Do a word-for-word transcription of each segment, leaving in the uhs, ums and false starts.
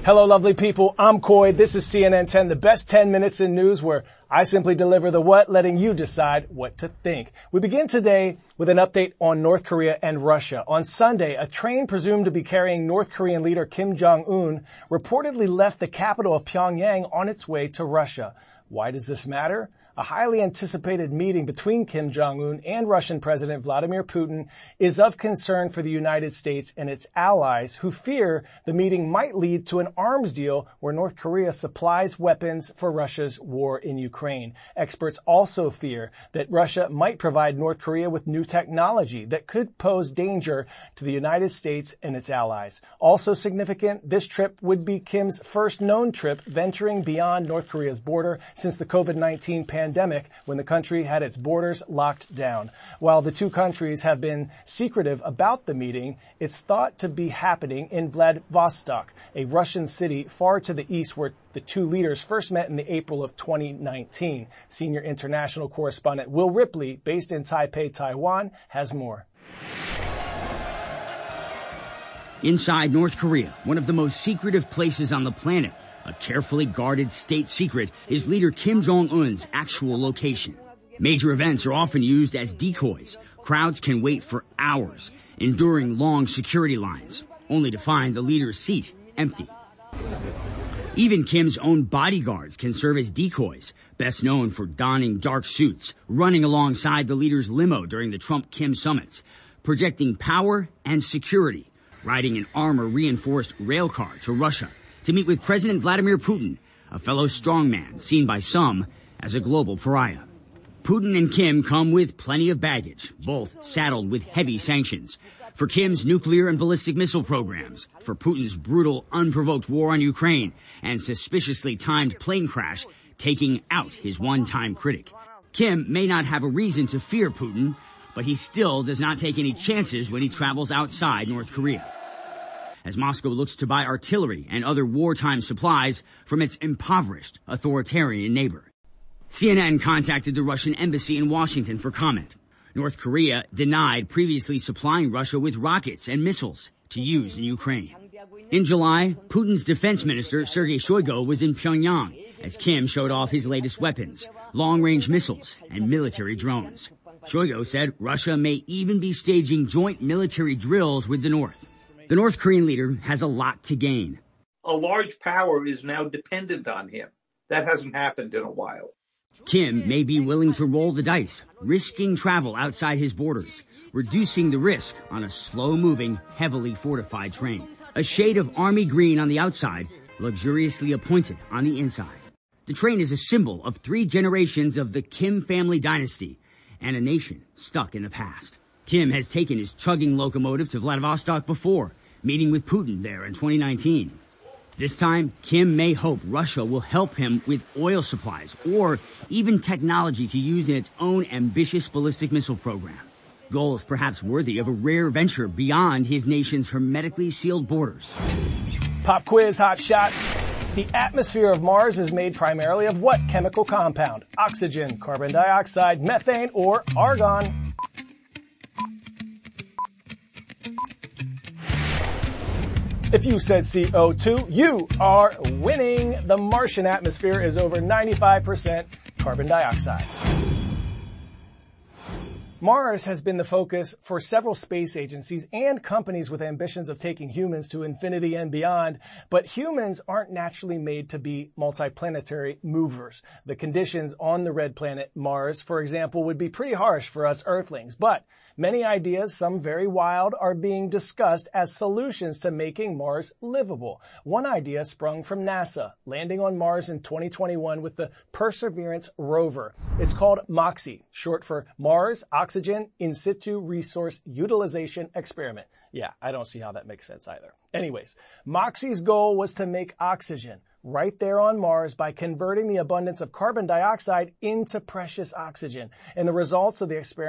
Hello, lovely people. I'm Coy. This is C N N ten, the best ten minutes in news where I simply deliver the what, letting you decide what to think. We begin today with an update on North Korea and Russia. On Sunday, a train presumed to be carrying North Korean leader Kim Jong-un reportedly left the capital of Pyongyang on its way to Russia. Why does this matter? A highly anticipated meeting between Kim Jong-un and Russian President Vladimir Putin is of concern for the United States and its allies, who fear the meeting might lead to an arms deal where North Korea supplies weapons for Russia's war in Ukraine. Experts also fear that Russia might provide North Korea with new technology that could pose danger to the United States and its allies. Also significant, this trip would be Kim's first known trip venturing beyond North Korea's border since the covid nineteen pandemic. Pandemic when the country had its borders locked down. While the two countries have been secretive about the meeting, it's thought to be happening in Vladivostok, a Russian city far to the east where the two leaders first met in the April of twenty nineteen. Senior international correspondent Will Ripley, based in Taipei, Taiwan, has more. Inside North Korea, one of the most secretive places on the planet, a carefully guarded state secret is leader Kim Jong-un's actual location. Major events are often used as decoys. Crowds can wait for hours, enduring long security lines, only to find the leader's seat empty. Even Kim's own bodyguards can serve as decoys, best known for donning dark suits, running alongside the leader's limo during the Trump-Kim summits, projecting power and security, riding an armor-reinforced rail car to Russia to meet with President Vladimir Putin, a fellow strongman seen by some as a global pariah. Putin and Kim come with plenty of baggage, both saddled with heavy sanctions. For Kim's nuclear and ballistic missile programs, for Putin's brutal, unprovoked war on Ukraine, and suspiciously timed plane crash taking out his one-time critic. Kim may not have a reason to fear Putin, but he still does not take any chances when he travels outside North Korea, as Moscow looks to buy artillery and other wartime supplies from its impoverished authoritarian neighbor. C N N contacted the Russian embassy in Washington for comment. North Korea denied previously supplying Russia with rockets and missiles to use in Ukraine. In July, Putin's defense minister, Sergei Shoigu, was in Pyongyang as Kim showed off his latest weapons, long-range missiles and military drones. Shoigu said Russia may even be staging joint military drills with the North. The North Korean leader has a lot to gain. A large power is now dependent on him. That hasn't happened in a while. Kim may be willing to roll the dice, risking travel outside his borders, reducing the risk on a slow-moving, heavily fortified train. A shade of army green on the outside, luxuriously appointed on the inside. The train is a symbol of three generations of the Kim family dynasty and a nation stuck in the past. Kim has taken his chugging locomotive to Vladivostok before, meeting with Putin there in twenty nineteen. This time, Kim may hope Russia will help him with oil supplies or even technology to use in its own ambitious ballistic missile program. Goals perhaps worthy of a rare venture beyond his nation's hermetically sealed borders. Pop quiz, hot shot. The atmosphere of Mars is made primarily of what chemical compound? Oxygen, carbon dioxide, methane, or argon? If you said C O two, you are winning. The Martian atmosphere is over ninety-five percent carbon dioxide. Mars has been the focus for several space agencies and companies with ambitions of taking humans to infinity and beyond, but humans aren't naturally made to be multiplanetary movers. The conditions on the red planet Mars, for example, would be pretty harsh for us Earthlings, but many ideas, some very wild, are being discussed as solutions to making Mars livable. One idea sprung from NASA, landing on Mars in twenty twenty-one with the Perseverance rover. It's called MOXIE, short for Mars Oxygen In Situ Resource Utilization Experiment. Yeah, I don't see how that makes sense either. Anyways, MOXIE's goal was to make oxygen right there on Mars by converting the abundance of carbon dioxide into precious oxygen. And the results of the experiment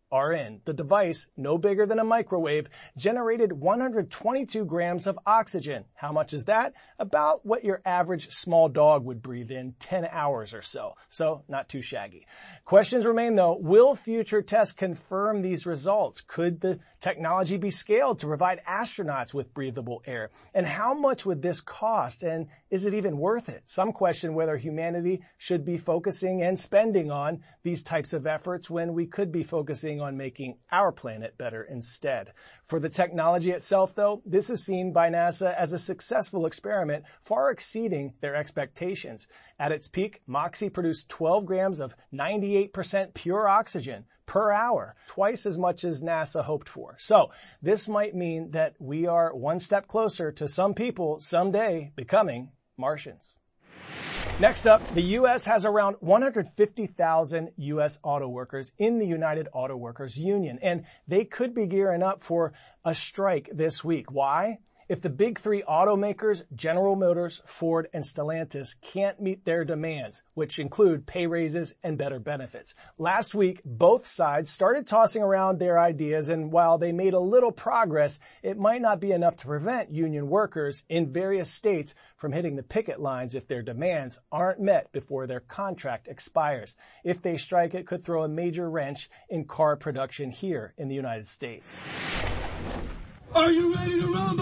are in. The device, no bigger than a microwave, generated one hundred twenty-two grams of oxygen. How much is that? About what your average small dog would breathe in ten hours or so. So, not too shaggy. Questions remain though. Will future tests confirm these results? Could the technology be scaled to provide astronauts with breathable air? And how much would this cost? And is it even worth it? Some question whether humanity should be focusing and spending on these types of efforts when we could be focusing on making our planet better instead. For the technology itself, though, this is seen by NASA as a successful experiment, far exceeding their expectations. At its peak, MOXIE produced twelve grams of ninety-eight percent pure oxygen per hour, twice as much as NASA hoped for. So this might mean that we are one step closer to some people someday becoming Martians. Next up, the U S has around one hundred fifty thousand U S auto workers in the United Auto Workers Union, and they could be gearing up for a strike this week. Why? If the big three automakers, General Motors, Ford, and Stellantis, can't meet their demands, which include pay raises and better benefits. Last week, both sides started tossing around their ideas, and while they made a little progress, it might not be enough to prevent union workers in various states from hitting the picket lines if their demands aren't met before their contract expires. If they strike, it could throw a major wrench in car production here in the United States. Are you ready to rumble?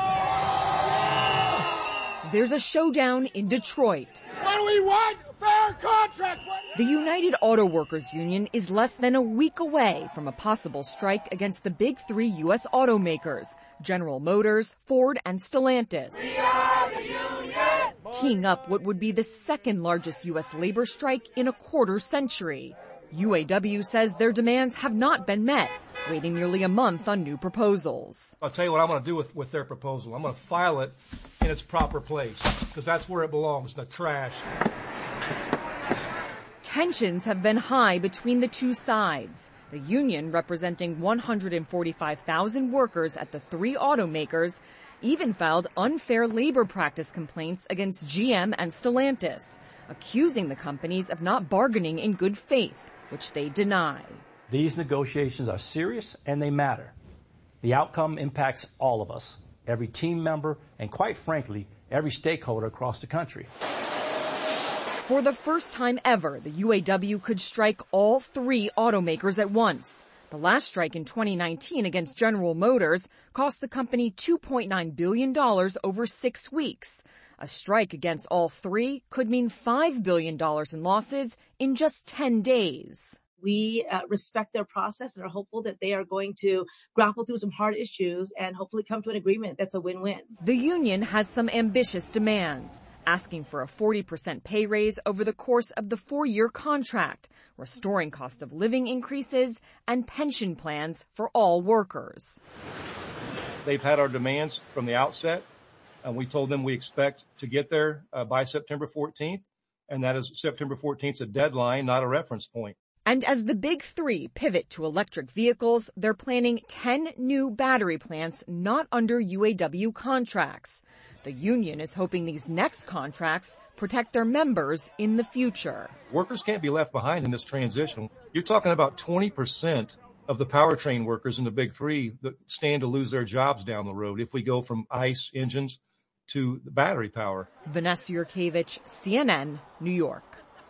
There's a showdown in Detroit. What do we want? Fair contract! The United Auto Workers Union is less than a week away from a possible strike against the big three U S automakers, General Motors, Ford, and Stellantis. We are the union! Teeing up what would be the second largest U S labor strike in a quarter century. U A W says their demands have not been met, waiting nearly a month on new proposals. I'll tell you what I'm going to do with, with their proposal. I'm going to file it in its proper place, because that's where it belongs, the trash. Tensions have been high between the two sides. The union, representing one hundred forty-five thousand workers at the three automakers, even filed unfair labor practice complaints against G M and Stellantis, accusing the companies of not bargaining in good faith, which they deny. These negotiations are serious and they matter. The outcome impacts all of us, every team member, and quite frankly, every stakeholder across the country. For the first time ever, the U A W could strike all three automakers at once. The last strike in twenty nineteen against General Motors cost the company two point nine billion dollars over six weeks. A strike against all three could mean five billion dollars in losses in just ten days. We uh, respect their process and are hopeful that they are going to grapple through some hard issues and hopefully come to an agreement that's a win-win. The union has some ambitious demands, asking for a forty percent pay raise over the course of the four-year contract, restoring cost of living increases, and pension plans for all workers. They've had our demands from the outset, and we told them we expect to get there uh, by September fourteenth, and that is September fourteenth is a deadline, not a reference point. And as the big three pivot to electric vehicles, they're planning ten new battery plants not under U A W contracts. The union is hoping these next contracts protect their members in the future. Workers can't be left behind in this transition. You're talking about twenty percent of the powertrain workers in the big three that stand to lose their jobs down the road if we go from ICE engines to the battery power. Vanessa Yurkevich, C N N, New York.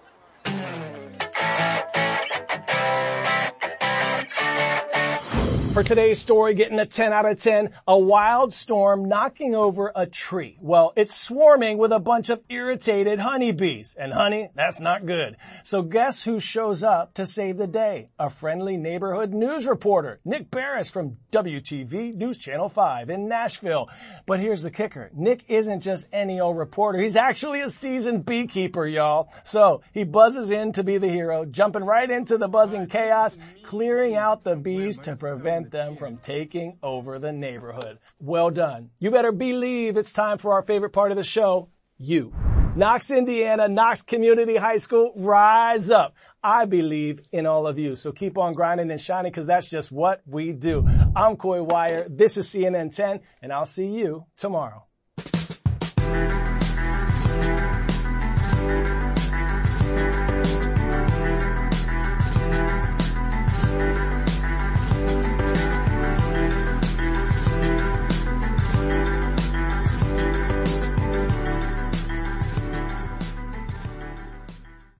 For today's story, getting a ten out of ten, a wild storm knocking over a tree. Well, it's swarming with a bunch of irritated honeybees. And honey, that's not good. So guess who shows up to save the day? A friendly neighborhood news reporter, Nick Barris from W T V News Channel five in Nashville. But here's the kicker. Nick isn't just any old reporter. He's actually a seasoned beekeeper, y'all. So he buzzes in to be the hero, jumping right into the buzzing chaos, clearing out the bees to prevent them from taking over the neighborhood. Well done. You better believe it's time for our favorite part of the show, you. Knox, Indiana, Knox Community High School, rise up. I believe in all of you. So keep on grinding and shining because that's just what we do. I'm Coy Wire. This is C N N ten and I'll see you tomorrow.